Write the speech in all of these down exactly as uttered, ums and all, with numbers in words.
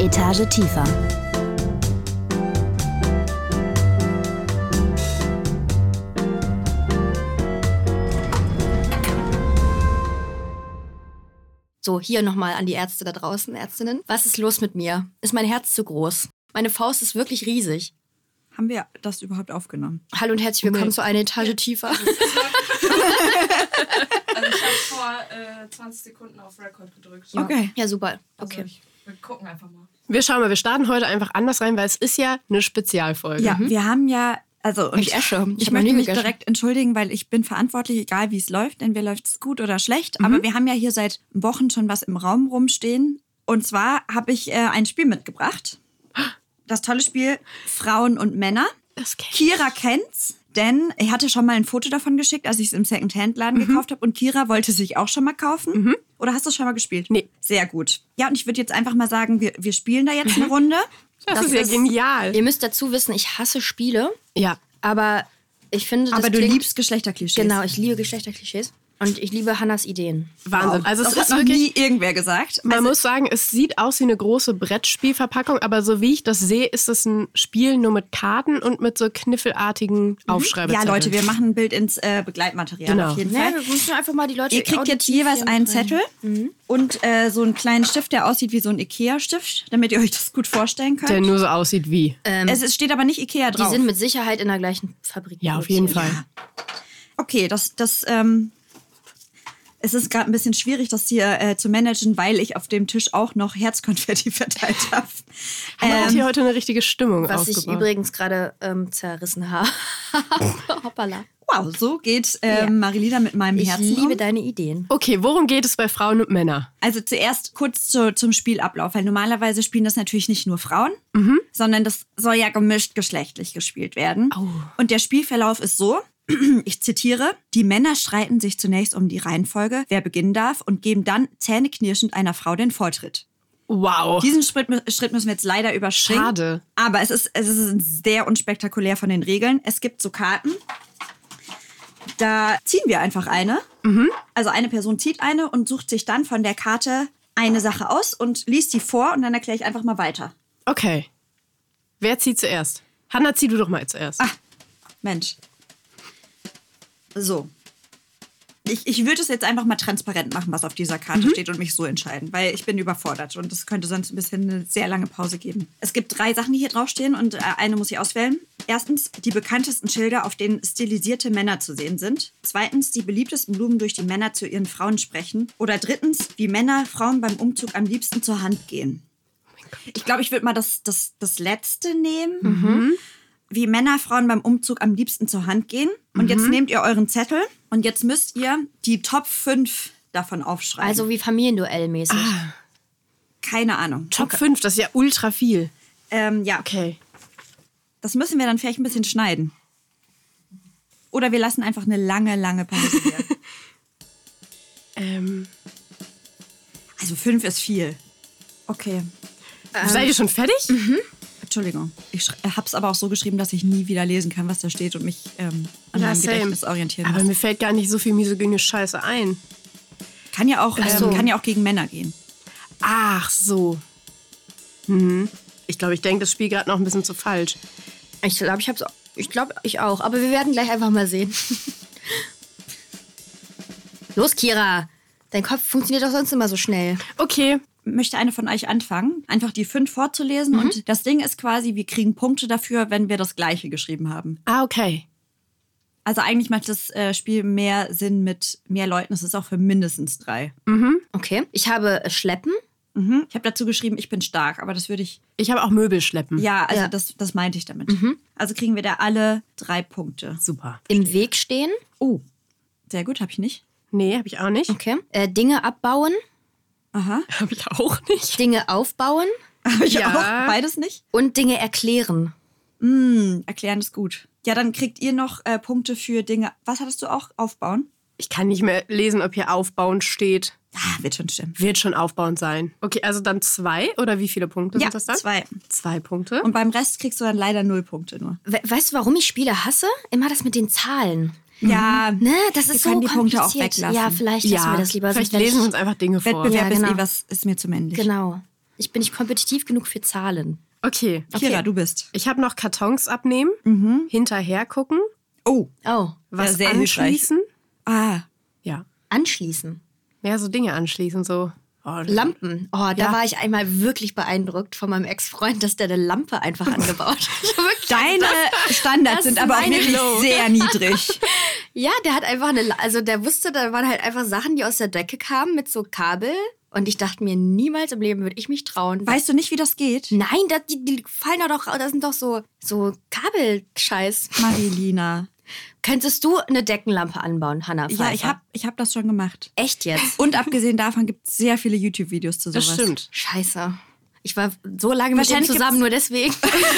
Etage tiefer. So, hier nochmal an die Ärzte da draußen, Ärztinnen. Was ist los mit mir? Ist mein Herz zu groß? Meine Faust ist wirklich riesig. Haben wir das überhaupt aufgenommen? Hallo und herzlich willkommen Nee. zu einer Etage tiefer. Also ich habe vor äh, zwanzig Sekunden auf Record gedrückt. Ja. Okay. Ja, super. Also Okay. ich, wir gucken einfach mal. Wir schauen mal, wir starten heute einfach anders rein, weil es ist ja eine Spezialfolge. Ja, wir haben ja, also und Ich esche. Ich ich hab noch möchte nie mich gegessen. direkt entschuldigen, weil ich bin verantwortlich, egal wie es läuft, entweder läuft es gut oder schlecht. Aber wir haben ja hier seit Wochen schon was im Raum rumstehen. Und zwar habe ich äh, ein Spiel mitgebracht. Das tolle Spiel Frauen und Männer. Das kenn ich. Kira kennt's, denn er hatte schon mal ein Foto davon geschickt, als ich es im Second-Hand-Laden gekauft habe. Und Kira wollte sich auch schon mal kaufen. Oder hast du es schon mal gespielt? Nee. Sehr gut. Ja, und ich würde jetzt einfach mal sagen, wir, wir spielen da jetzt eine Runde. Das, ist ja genial. Ihr müsst dazu wissen, ich hasse Spiele, Ja. aber ich finde, das Aber du klingt, liebst Geschlechterklischees. Genau, ich liebe Geschlechterklischees. Und ich liebe Hannas Ideen. Wahnsinn. Also es das ist hat noch wirklich, nie irgendwer gesagt. man Also, muss sagen, es sieht aus wie eine große Brettspielverpackung, aber so wie ich das sehe, ist das ein Spiel nur mit Karten und mit so kniffelartigen Aufschreibezetteln. ja, Leute, wir machen ein Bild ins äh, Begleitmaterial Genau. auf jeden Ja, Fall. wir müssen einfach mal die Leute Ihr kriegt jetzt auditiv jeweils hier einen mit rein. Zettel und äh, so einen kleinen Stift, der aussieht wie so ein Ikea-Stift, damit ihr euch das gut vorstellen könnt. Der nur so aussieht wie. es, es steht aber nicht Ikea Die drauf. sind mit Sicherheit in der gleichen Fabrik. Ja, auf jeden produziert. Fall. Okay, das, das, ähm, es ist gerade ein bisschen schwierig, das hier äh, zu managen, weil ich auf dem Tisch auch noch Herzkonfetti verteilt habe. Man hat Ähm, hier heute eine richtige Stimmung Was ich aufgebaut. übrigens gerade ähm, zerrissen habe. Hoppala. wow, so geht ähm, Ja. Marilina mit meinem Ich Herzen liebe um. deine Ideen. Okay, worum geht es bei Frauen und Männern? Also zuerst kurz zu, zum Spielablauf, weil normalerweise spielen das natürlich nicht nur Frauen, sondern das soll ja gemischt geschlechtlich gespielt werden. Oh. Und der Spielverlauf ist so, ich zitiere, die Männer streiten sich zunächst um die Reihenfolge, wer beginnen darf, und geben dann zähneknirschend einer Frau den Vortritt. Wow. Diesen Schritt, Schritt müssen wir jetzt leider überspringen. Schade. Aber es ist, es ist sehr unspektakulär von den Regeln. Es gibt so Karten, da ziehen wir einfach eine. Also eine Person zieht eine und sucht sich dann von der Karte eine Sache aus und liest die vor und dann erkläre ich einfach mal weiter. Okay. Wer zieht zuerst? Hanna, zieh du doch mal zuerst. Ah. Mensch. So. Ich, ich würde es jetzt einfach mal transparent machen, was auf dieser Karte steht und mich so entscheiden, weil ich bin überfordert und es könnte sonst ein bisschen eine sehr lange Pause geben. Es gibt drei Sachen, die hier draufstehen und äh, eine muss ich auswählen. Erstens, die bekanntesten Schilder, auf denen stilisierte Männer zu sehen sind. Zweitens, die beliebtesten Blumen, durch die Männer zu ihren Frauen sprechen. Oder drittens, wie Männer Frauen beim Umzug am liebsten zur Hand gehen. Ich glaube, ich würde mal das, das, das letzte nehmen. Wie Männer Frauen beim Umzug am liebsten zur Hand gehen. Und jetzt nehmt ihr euren Zettel und jetzt müsst ihr die Top fünf davon aufschreiben. Also wie Familienduell-mäßig. keine Ahnung. Top fünf, das ist ja ultra viel. Ähm, ja, Okay. das müssen wir dann vielleicht ein bisschen schneiden. Oder wir lassen einfach eine lange, lange Pause hier. Ähm, Also fünf ist viel. Okay. seid ihr schon fertig? Entschuldigung. Ich habe es aber auch so geschrieben, dass ich nie wieder lesen kann, was da steht und mich ähm, an Ja, meinem same. Gedächtnis orientieren Aber muss. mir fällt gar nicht so viel misogyne Scheiße ein. Kann ja auch, so. ähm, kann ja auch gegen Männer gehen. Ach so. Mhm. Ich glaube, ich denke das Spiel gerade noch ein bisschen zu falsch. Ich glaube, ich hab's. Ich glaube, ich auch. Aber wir werden gleich einfach mal sehen. Los, Kira. Dein Kopf funktioniert doch sonst immer so schnell. Okay. Möchte eine von euch anfangen, einfach die fünf vorzulesen. Mhm. Und das Ding ist quasi, wir kriegen Punkte dafür, wenn wir das Gleiche geschrieben haben. Ah, okay. Also eigentlich macht das äh, Spiel mehr Sinn mit mehr Leuten. Es ist auch für mindestens drei. Okay. Ich habe äh, Schleppen. Mhm. Ich habe dazu geschrieben, ich bin stark, aber das würde ich... Ich habe auch Möbel schleppen. Ja, also Ja. Das, das meinte ich damit. Also kriegen wir da alle drei Punkte. Super. Im Weg stehen. Oh, sehr gut, habe ich nicht. Nee, habe ich auch nicht. Okay. Äh, Dinge abbauen. Aha, Habe ich auch nicht. Dinge aufbauen. habe ich Ja. auch. Beides nicht? Und Dinge erklären. Hm, erklären ist gut. Ja, dann kriegt ihr noch äh, Punkte für Dinge... Was hattest du auch? Aufbauen? Ich kann nicht mehr lesen, ob hier aufbauend steht. Ah, wird schon stimmen. Wird schon aufbauend sein. Okay, also dann zwei oder wie viele Punkte Ja, sind das dann? zwei. Zwei Punkte. Und beim Rest kriegst du dann leider null Punkte nur. We weißt du, warum ich Spiele hasse? Immer das mit den Zahlen. Ja, Ne, das Wir ist so können die Punkte auch kompliziert. weglassen. Ja, vielleicht lassen ja, wir das lieber. vielleicht sonst werde lesen wir ich- uns einfach Dinge vor. Wettbewerb Ja, genau. ist eh was, ist mir zu männlich. Genau. Ich bin nicht kompetitiv genug für Zahlen. Okay. Kira, du bist. Ich habe noch Kartons abnehmen, Mhm. hinterher gucken, Oh, Oh, was sehr anschließen. ah. Ja. anschließen. Mehr so Dinge anschließen, so. Oh, Lampen. Oh, da Ja. war ich einmal wirklich beeindruckt von meinem Ex-Freund, dass der eine Lampe einfach angebaut hat. Ich hab wirklich Deine das Standards sind ist aber auch meine wirklich Low. sehr niedrig. Ja, der hat einfach eine, La- also der wusste, da waren halt einfach Sachen, die aus der Decke kamen mit so Kabel. Und ich dachte mir, niemals im Leben würde ich mich trauen. Weißt du nicht, wie das geht? Nein, das, die, die fallen doch, da sind doch so, so Kabelscheiß. Marilina. Könntest du eine Deckenlampe anbauen, Hannah Pfeiffer? Ja, ich habe ich hab das schon gemacht. Echt jetzt? Und abgesehen davon gibt es sehr viele YouTube-Videos zu sowas. das stimmt. Scheiße. Ich war so lange mit ihm Wahrscheinlich zusammen, nur deswegen.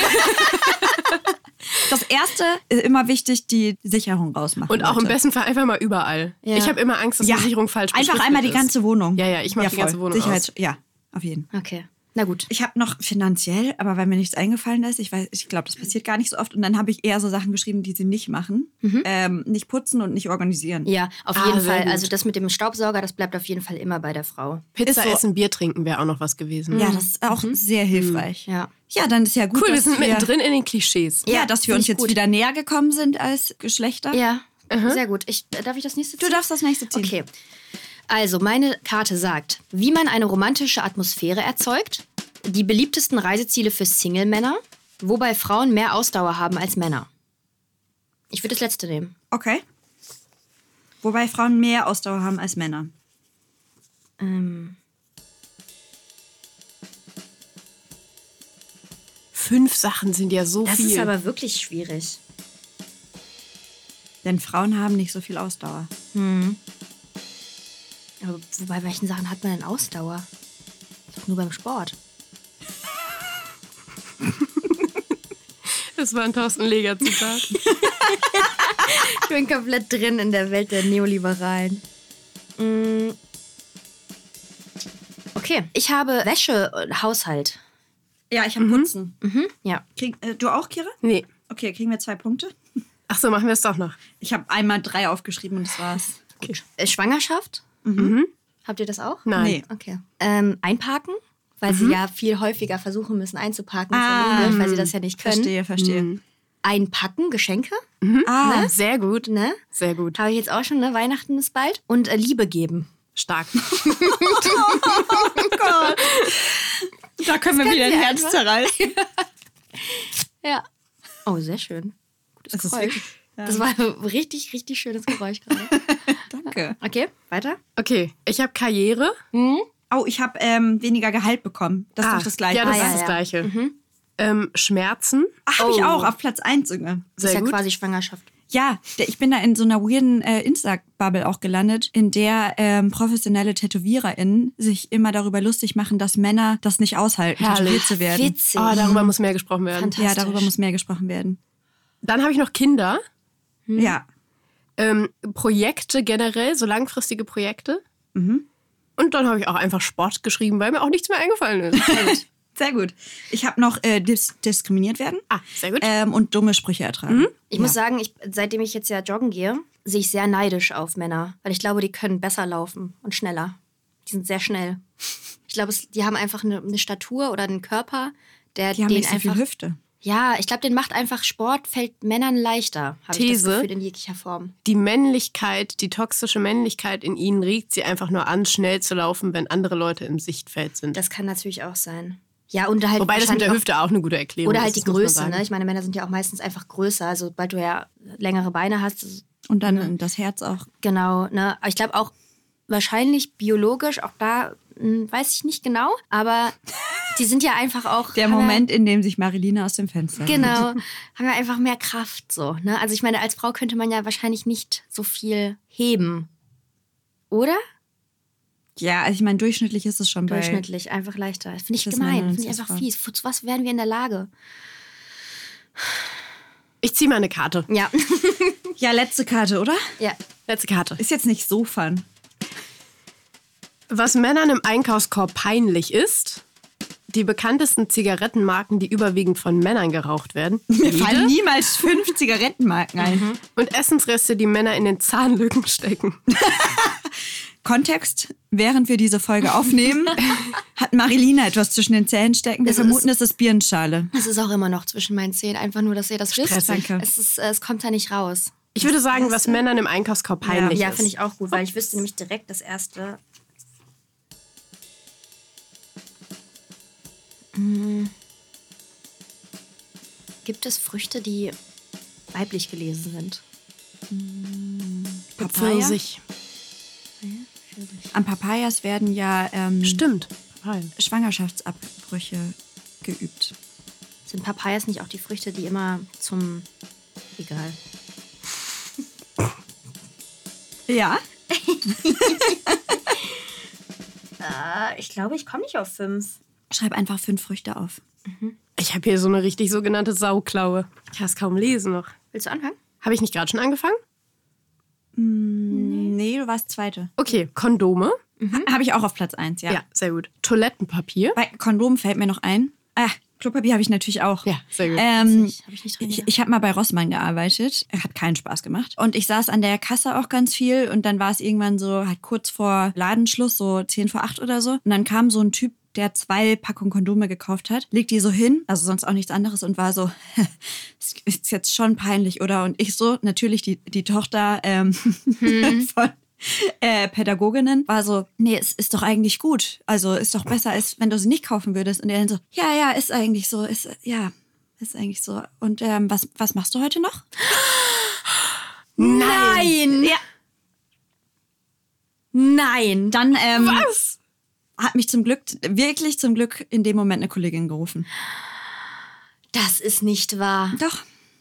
Das Erste ist immer wichtig, die Sicherung rausmachen. Und auch im Leute. besten Fall einfach mal überall. Ja. Ich habe immer Angst, dass Ja. die Sicherung falsch Einfach beschriftet einmal die ist. ganze Wohnung. Ja, ja, ich mach die voll. ganze Wohnung Sicherheits- aus. Ja, auf jeden. Okay, na gut. Ich habe noch finanziell, aber weil mir nichts eingefallen ist, ich weiß, ich glaube, das passiert gar nicht so oft. Und dann habe ich eher so Sachen geschrieben, die sie nicht machen. Ähm, nicht putzen und nicht organisieren. Ja, auf Ah, jeden sehr Fall. gut. Also das mit dem Staubsauger, das bleibt auf jeden Fall immer bei der Frau. Pizza Ist so. essen, Bier trinken wäre auch noch was gewesen. Ja, das ist auch sehr hilfreich. Ja. Ja, dann ist ja gut, Cool, wir dass sind wir, mittendrin in den Klischees. ja, Ja, dass wir find uns ich jetzt gut. wieder näher gekommen sind als Geschlechter. Ja, sehr gut. Ich, darf ich das nächste Du ziehen? darfst das nächste ziehen. Okay. Also, meine Karte sagt, wie man eine romantische Atmosphäre erzeugt, die beliebtesten Reiseziele für Single-Männer, wobei Frauen mehr Ausdauer haben als Männer. Ich würde das letzte nehmen. Okay. Wobei Frauen mehr Ausdauer haben als Männer. Ähm, Fünf Sachen sind ja so das viel. ist aber wirklich schwierig. Denn Frauen haben nicht so viel Ausdauer. Aber bei welchen Sachen hat man denn Ausdauer? Doch nur beim Sport. Das war ein Thorsten Leger-Zitat. Ich bin komplett drin in der Welt der Neoliberalen. Mm. Okay, ich habe Wäsche und Haushalt. Ja, ich habe Putzen. Mhm, ja. Krieg, äh, du auch, Kira? Nee. Okay, kriegen wir zwei Punkte. Ach so, machen wir es doch noch. Ich habe einmal drei aufgeschrieben und das war's. Okay. Äh, Schwangerschaft? Mhm. Habt ihr das auch? Nein. Nee. Okay. Ähm, einparken? Weil sie ja viel häufiger versuchen müssen einzuparken, Ah, vermutlich, weil sie das ja nicht können. Verstehe, verstehe. Mhm. Einpacken, Geschenke, Ah, Sehr gut. ne? Sehr gut. Habe ich jetzt auch schon, ne? Weihnachten ist bald. Und äh, Liebe geben. Stark. da können wir wieder ein sie Herz einfach. zerreißen. Ja. Oh, sehr schön. Gutes Das ist Geräusch. wirklich- ja. Das war ein richtig, richtig schönes Geräusch gerade. Danke. Okay, weiter. Okay, ich habe Karriere. Oh, ich habe ähm, weniger Gehalt bekommen. Das ist Ah, doch das Gleiche. Ja, das Ah, ja, ist das ja. Gleiche. Ähm, Schmerzen. Ach, habe ich Oh. auch auf Platz eins sogar. Das Sehr ist ja gut. quasi Schwangerschaft. Ja, der, ich bin da in so einer weirden äh, Insta-Bubble auch gelandet, in der ähm, professionelle TätowiererInnen sich immer darüber lustig machen, dass Männer das nicht aushalten, Herrlich. tätowiert zu werden. Witzig. Oh, darüber muss mehr gesprochen werden. Fantastisch. Ja, darüber muss mehr gesprochen werden. Dann habe ich noch Kinder. Ja. Ähm, Projekte generell, so langfristige Projekte. Mhm. Und dann habe ich auch einfach Sport geschrieben, weil mir auch nichts mehr eingefallen ist. Sehr gut. Sehr gut. Ich habe noch äh, dis diskriminiert werden Ah, sehr gut. ähm, und dumme Sprüche ertragen. Ich muss sagen, ich, seitdem ich jetzt ja joggen gehe, sehe ich sehr neidisch auf Männer. Weil ich glaube, die können besser laufen und schneller. Die sind sehr schnell. Ich glaube, es- die haben einfach eine, eine Statur oder einen Körper, der Die haben den nicht so einfach. viel Hüfte. Ja, ich glaube, den macht einfach Sport, fällt Männern leichter. Habe ich das These. Gefühl in jeglicher Form. Die Männlichkeit, die toxische Männlichkeit in ihnen regt sie einfach nur an, schnell zu laufen, wenn andere Leute im Sichtfeld sind. Das kann natürlich auch sein. Ja, und halt Wobei das mit der wahrscheinlich Hüfte auch eine gute Erklärung auch, oder ist. halt die das muss man Größe. sagen. Ne? Ich meine, Männer sind ja auch meistens einfach größer. Also, sobald du ja längere Beine hast, Und dann das Herz auch. genau. Ne? Aber ich glaube auch wahrscheinlich biologisch, auch da hm, weiß ich nicht genau, aber die sind ja einfach auch. Der haben Moment, in dem sich Marilina aus dem Fenster Ja, genau. Haben ja einfach mehr Kraft so. Ne? Also, ich meine, als Frau könnte man ja wahrscheinlich nicht so viel heben. Oder? Ja, also ich meine, durchschnittlich ist es schon bei... Durchschnittlich, einfach leichter. Das finde ich Das gemein. Männer und Finde ich das einfach Frauen. fies. Zu was wären wir in der Lage? Ich ziehe mal eine Karte. Ja. Ja, letzte Karte, oder? ja. Letzte Karte. Ist jetzt nicht so fun. Was Männern im Einkaufskorb peinlich ist, die bekanntesten Zigarettenmarken, die überwiegend von Männern geraucht werden. Mir Jede. fallen niemals fünf Zigarettenmarken ein. Und Essensreste, die Männer in den Zahnlücken stecken. Kontext, während wir diese Folge aufnehmen, hat Marilina etwas zwischen den Zähnen stecken. Wir Es vermuten, ist- es ist Birnenschale. Es ist auch immer noch zwischen meinen Zähnen. Einfach nur, dass ihr das wisst. Stressig. Danke. Es, ist, äh, es kommt da nicht raus. Ich würde sagen, was Männern im Einkaufskorb peinlich Ja, ist. finde ich auch gut, weil ich wüsste nämlich direkt das erste. Hm. Gibt es Früchte, die weiblich gelesen sind? Papaya? Pfirsich. An Papayas werden ja ähm, Stimmt. Papaya. Schwangerschaftsabbrüche geübt. Sind Papayas nicht auch die Früchte, die immer zum... Egal. Ja? Äh, ich glaube, ich komme nicht auf fünf. Schreib einfach fünf Früchte auf. Ich habe hier so eine richtig sogenannte Sauklaue. Ich kann es kaum lesen noch. Willst du anfangen? Habe ich nicht gerade schon angefangen? Nee, du warst Zweite. Okay, Kondome. Habe ich auch auf Platz eins, ja. Ja, sehr gut. Toilettenpapier. Bei Kondom fällt mir noch ein. Ah, Klopapier habe ich natürlich auch. Ja, sehr gut. Ähm, Hab ich nicht drin ich gehabt. ich habe mal bei Rossmann gearbeitet. Hat keinen Spaß gemacht. Und ich saß an der Kasse auch ganz viel. Und dann war es irgendwann so halt kurz vor Ladenschluss, so zehn vor acht oder so. Und dann kam so ein Typ, der zwei Packungen Kondome gekauft hat, legt die so hin, also sonst auch nichts anderes und war so, das ist jetzt schon peinlich, oder? Und ich so, natürlich die, die Tochter ähm, von äh, Pädagoginnen, war so, nee, es ist doch eigentlich gut. Also ist doch besser, als wenn du sie nicht kaufen würdest. Und er dann so, ja, ja, ist eigentlich so, ist, ja, ist eigentlich so. Und ähm, was, was machst du heute noch? Nein! Ja. Nein! Dann ähm, Was? hat mich zum Glück, wirklich zum Glück in dem Moment eine Kollegin gerufen. Das ist nicht wahr. Doch.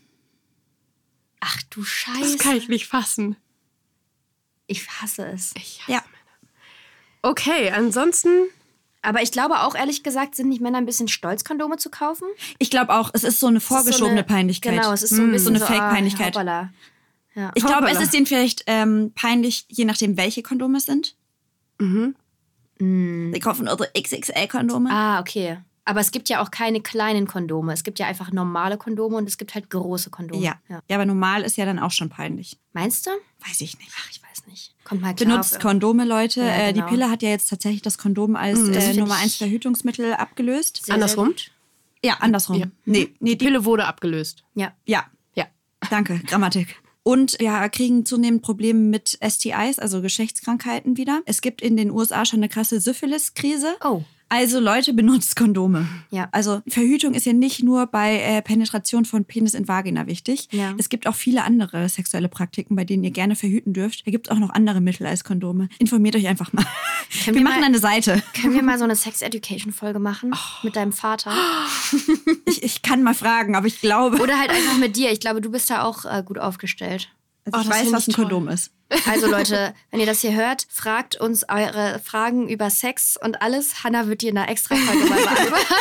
Ach du Das Scheiße. kann ich nicht fassen. Ich hasse es. Ich hasse Ja. Männer. Okay, ansonsten... Aber ich glaube auch, ehrlich gesagt, sind nicht Männer ein bisschen stolz, Kondome zu kaufen? Ich glaube auch, es ist so eine Es ist so vorgeschobene eine- Peinlichkeit. Genau, es ist so ein Mm, bisschen so eine Fake-Peinlichkeit. Ah, hoppala. Ja. Ich glaube, es Hoppala. ist denen vielleicht ähm, peinlich, je nachdem, welche Kondome es sind. Mhm. Sie kaufen unsere X X L-Kondome. Ah, okay. Aber es gibt ja auch keine kleinen Kondome. Es gibt ja einfach normale Kondome und es gibt halt große Kondome. Ja. ja, aber normal ist ja dann auch schon peinlich. Meinst du? Weiß ich nicht. Ach, ich weiß nicht. Kommt mal klar. Benutzt auf- Kondome, Leute. Ja, äh, genau. Die Pille hat ja jetzt tatsächlich das Kondom als Mhm. Das äh, find Nummer ich- eins Verhütungsmittel abgelöst. Sehr, Andersrum? sehr gut. Ja, andersrum. Ja. Nee, nee, Die die, Pille wurde abgelöst. Ja. ja, Ja. danke, Grammatik. Und ja, kriegen zunehmend Probleme mit S T Is, also Geschlechtskrankheiten wieder. Es gibt in den U S A schon eine krasse Syphilis-Krise. Oh. Also Leute, benutzt Kondome. Ja. Also Verhütung ist ja nicht nur bei äh, Penetration von Penis in Vagina wichtig. Ja. Es gibt auch viele andere sexuelle Praktiken, bei denen ihr gerne verhüten dürft. Da gibt es auch noch andere Mittel als Kondome. Informiert euch einfach mal. Können Wir wir machen mal- eine Seite. Können wir mal so eine Sex-Education-Folge machen? Mit deinem Vater? Ich, ich kann mal fragen, aber ich glaube, Oder halt einfach mit dir. Ich glaube, du bist da auch äh, gut aufgestellt. also Oh, ich das weiß, find was ich ein toll. Kondom ist. Also Leute, wenn ihr das hier hört, fragt uns eure Fragen über Sex und alles. Hannah wird dir eine extra Folge mal beantworten.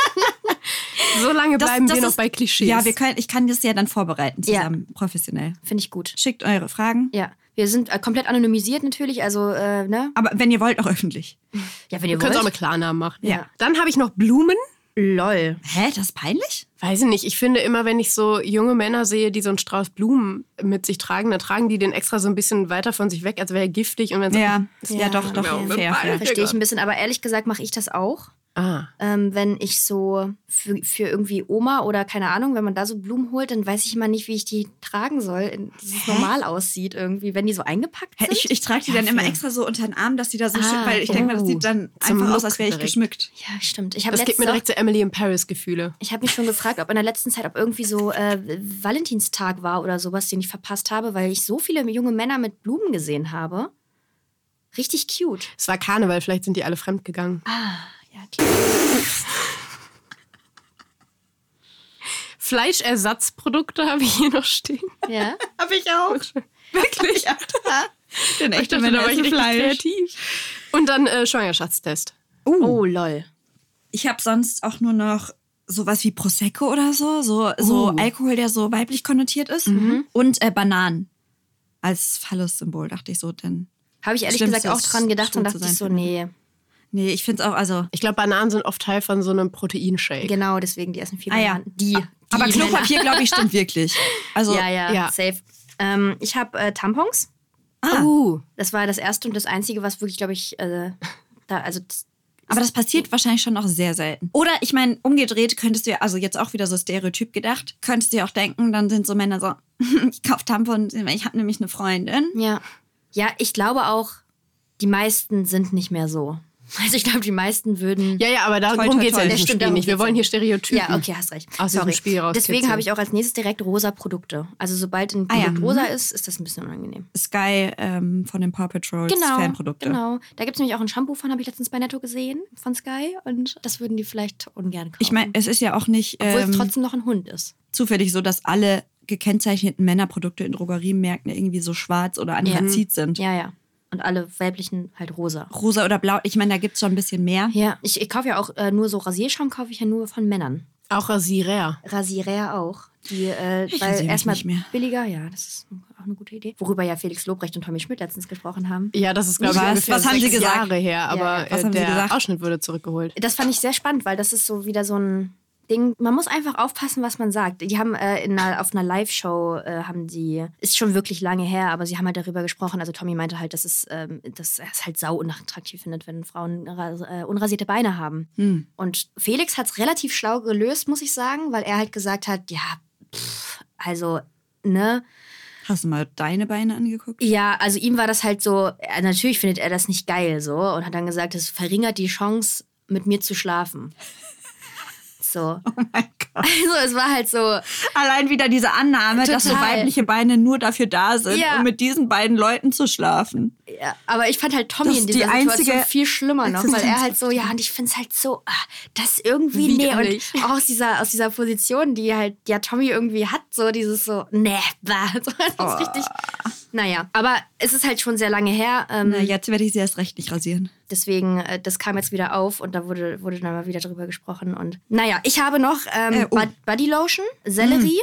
So lange Das- bleiben das wir noch ist- bei Klischees. Ja, wir können, ich kann das ja dann vorbereiten Ja. zusammen, professionell. Finde ich gut. Schickt eure Fragen. Ja. Wir sind äh, komplett anonymisiert natürlich, also, äh, ne? Aber wenn ihr wollt, auch öffentlich. Ja, wenn ihr wir können es auch wollt. mit Klarnamen machen. Ja. Dann habe ich noch Blumen. Lol. Hä, das ist peinlich? Weiß ich nicht. Ich finde immer, wenn ich so junge Männer sehe, die so einen Strauß Blumen mit sich tragen, dann tragen die den extra so ein bisschen weiter von sich weg, als wäre er giftig. Und wenn Ja, ja, Ja. doch, doch, Ja, fair, mit fair. beiden. Verstehe ich ein bisschen, aber ehrlich gesagt mache ich das auch. Ah. Ähm, wenn ich so für, für irgendwie Oma oder keine Ahnung, wenn man da so Blumen holt, dann weiß ich immer nicht, wie ich die tragen soll, dass es normal aussieht irgendwie, wenn die so eingepackt Hä, sind. Ich, ich trage die dann immer extra so unter den Arm, dass die da so Ah, schön, weil ich denke mal, das oh. sieht dann Zum einfach aus, Look als wäre ich direkt. geschmückt. Ja, stimmt. Ich habe Das gibt mir direkt so Emily in Paris Gefühle. Ich habe mich schon gefragt, ob in der letzten Zeit, ob irgendwie so äh, Valentinstag war oder sowas, den ich verpasst habe, weil ich so viele junge Männer mit Blumen gesehen habe. Richtig cute. Es war Karneval, vielleicht sind die alle fremdgegangen. Ah, ja, klar. Fleischersatzprodukte habe ich hier noch stehen. Ja. Hab ich auch. Wirklich? Ja. Denn Ich echte dachte, da Männer war ich essen richtig Fleisch. kreativ. Und dann äh, Schwangerschaftstest. Oh, lol. Ich habe sonst auch nur noch sowas wie Prosecco oder so. So, so Uh. Alkohol, der so weiblich konnotiert ist. Und äh, Bananen. Als Phallus-Symbol, dachte ich so. Denn Habe ich ehrlich Schlimmste gesagt auch ist, dran gedacht und schwul zu dachte ich so, sein. nee, nee, ich finde es auch, also. Ich glaube, Bananen sind oft Teil von so einem Proteinshake. genau, deswegen, die essen viel Ah ja. Bananen. Die, die Aber Klopapier, Männer. glaube ich, stimmt wirklich. Also, Ja, ja, Ja. safe. Ähm, ich habe äh, Tampons. Ah. Uh. Das war das erste und das einzige, was wirklich, glaube ich, äh, da, also das, Aber das passiert wahrscheinlich schon noch sehr selten. Oder ich meine, umgedreht könntest du ja, also jetzt auch wieder so Stereotyp gedacht, könntest du ja auch denken, dann sind so Männer so, ich kaufe Tampons, ich habe nämlich eine Freundin. ja. Ja, ich glaube auch, die meisten sind nicht mehr so. Also ich glaube, die meisten würden... Ja, ja, aber darum Toi, toi, geht es ja toi. in Ja, diesem stimmt, Spiel darum nicht. Wir geht's wollen ja. hier Stereotypen. Ja, okay, hast recht. Aus diesem Sorry. Spiel rauskitzeln. Deswegen habe ich auch als nächstes direkt rosa Produkte. Also sobald ein Ah, ja. Produkt rosa ist, ist das ein bisschen unangenehm. Sky ähm, von den Paw Patrols Genau, Fanprodukte. genau. Da gibt es nämlich auch ein Shampoo von, habe ich letztens bei Netto gesehen, von Sky. Und das würden die vielleicht ungern kaufen. Ich meine, es ist ja auch nicht Obwohl ähm, es trotzdem noch ein Hund ist. zufällig so, dass alle gekennzeichneten Männerprodukte in Drogeriemärkten irgendwie so schwarz oder anthrazit sind. Ja, ja. Und alle weiblichen halt rosa. Rosa oder blau, ich meine, da gibt es schon ein bisschen mehr. Ja, ich, ich kaufe ja auch äh, nur so Rasierschaum, kaufe ich ja nur von Männern. Auch Rasierer. Rasierer auch. Die, äh, Ich weil rasiere mich erstmal nicht mehr. billiger, ja, das ist auch eine gute Idee. Worüber ja Felix Lobrecht und Tommy Schmidt letztens gesprochen haben. Ja, das ist, glaube ich, Was? ungefähr Was haben sechs sie gesagt? Jahre her. Aber Ja, ja. Was äh, haben sie der gesagt? Ausschnitt wurde zurückgeholt. Das fand ich sehr spannend, weil das ist so wieder so ein Ding. Man muss einfach aufpassen, was man sagt. Die haben äh, in einer, auf einer Live-Show äh, haben die, ist schon wirklich lange her, aber sie haben halt darüber gesprochen. Also Tommy meinte halt, dass, es, ähm, dass er es halt sau unattraktiv findet, wenn Frauen äh, unrasierte Beine haben. Hm. Und Felix hat es relativ schlau gelöst, muss ich sagen, weil er halt gesagt hat, ja, pff, also, ne, Hast du mal deine Beine angeguckt? ja, also ihm war das halt so, äh, natürlich findet er das nicht geil so und hat dann gesagt, es verringert die Chance, mit mir zu schlafen. So. Oh mein Gott. Also es war halt so, Allein wieder diese Annahme, dass so Total. weibliche Beine nur dafür da sind, Ja. um mit diesen beiden Leuten zu schlafen. ja, aber ich fand halt Tommy Das in ist dieser die Situation einzige viel schlimmer noch, weil er halt so, ja, und ich finde es halt so, ah, das irgendwie, nee, Widerlich. und auch aus dieser, aus dieser Position, die halt, ja, Tommy irgendwie hat, so dieses so, nee, bah, so, das Oh. ist richtig, naja, aber es ist halt schon sehr lange her, ähm, Na, jetzt werde ich sie erst recht nicht rasieren. deswegen, äh, das kam jetzt wieder auf und da wurde, wurde dann mal wieder drüber gesprochen und, naja, ich habe noch ähm, Äh, oh. Bud- Body Lotion, Sellerie,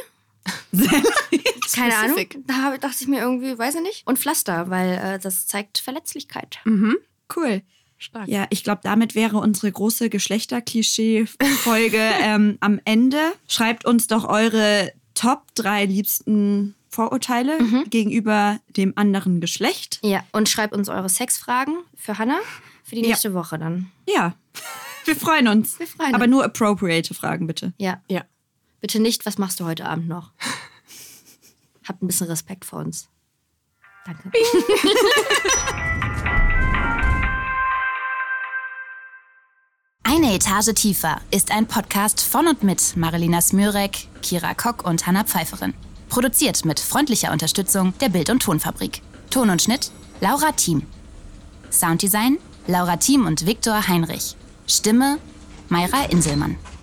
keine Ahnung, Specific. da hab- dachte ich mir irgendwie, weiß ich nicht, und Pflaster, weil äh, das zeigt Verletzlichkeit. Mhm. Cool. Stark. Ja, ich glaube, damit wäre unsere große Geschlechterklischee-Folge ähm, am Ende. Schreibt uns doch eure Top drei liebsten Vorurteile gegenüber dem anderen Geschlecht. Ja, und schreibt uns eure Sexfragen für Hannah für die Ja. nächste Woche dann. Ja, wir freuen uns. Wir freuen Aber uns. nur appropriate Fragen, bitte. Ja. Ja. Bitte nicht, was machst du heute Abend noch? Habt ein bisschen Respekt vor uns. Danke. Eine Etage tiefer ist ein Podcast von und mit Marilina Smürek, Kira Kock und Hannah Pfeifferin. Produziert mit freundlicher Unterstützung der Bild- und Tonfabrik. Ton und Schnitt Laura Thiem. Sounddesign Laura Thiem und Viktor Heinrich. Stimme Mayra Inselmann.